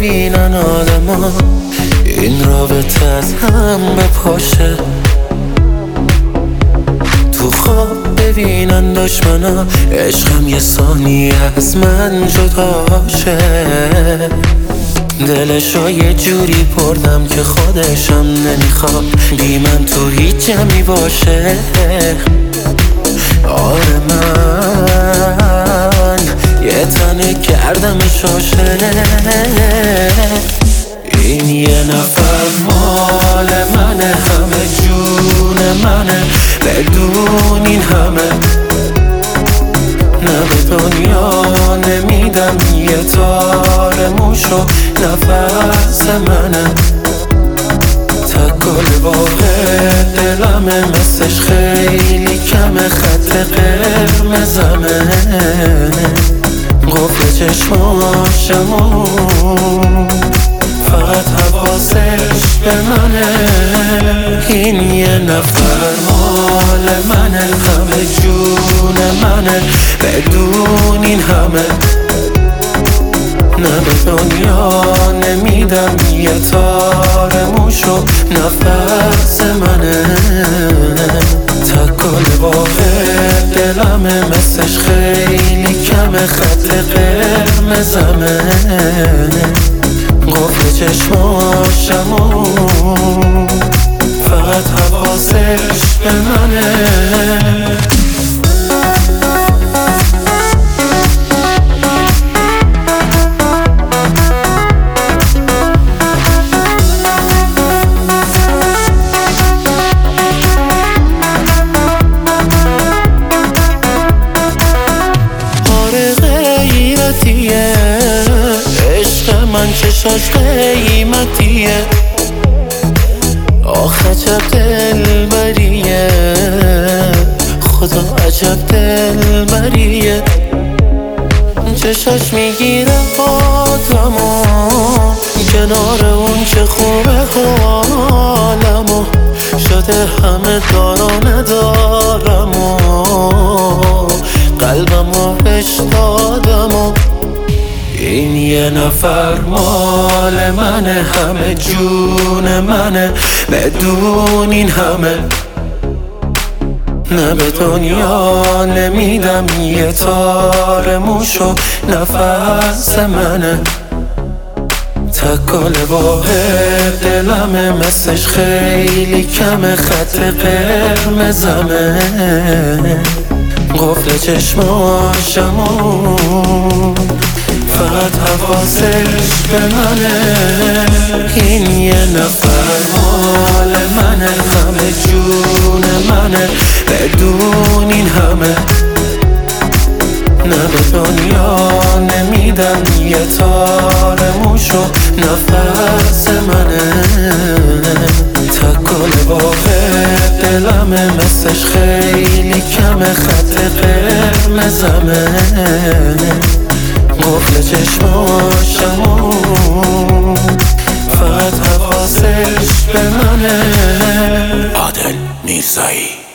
ببینن آدما این رابطه از هم بپاشه، تو خواب ببینن دشمنا عشقم یه ثانیه از من جداشه. دلشو یه جوری بردم که خودشم نمیخواد بی من تو هیچ جمعی باشه. آره من یه تنه کردم شاشه. این یه نفر مال منه، همه جون منه، بدون این همه نه به دنیا نمیدم یه تار موشو نفس منه. تکل واقع دلمه مثلش خیلی کمه، خط قرمزمه قفل چشماشمو فقط حواسش به منه. این یه نفر مال منه، همه جون منه، بدون این همه نه به دنیا نمیدم یه تار موشو نفس منه. تکل واقع دلمه مثلش خیلی کمه، خط قرمزمه قفل چشماشمو فقط حواسش به منه. عشق من چشاش قیمتیه، آخ عجب دلبریه، خدا عجب دلبریه. چشاش میگیره آدمو کنار اون چه خوبه حالمو، شده همه دارانه دارمو قلبمو بهش دادمو. این یه نفر مال منه، همه جون منه، بدون این همه نه به دنیا نمیدم یه تار موشو نفس منه. تکل واقع دلمه مثلش خیلی کمه، خط قرمزمه قفل چشماشمو فقط حواسش به منه. این یه نفر مال منه، همه جون منه، بدون این همه نه به دنیا نمیدم یه تار موشو نفس منه. تکل واقع دلمه مثلش خیلی کمه، خط قرمزمه قفل چشماشمو فقط حواسش به منه. عادل میرزایی.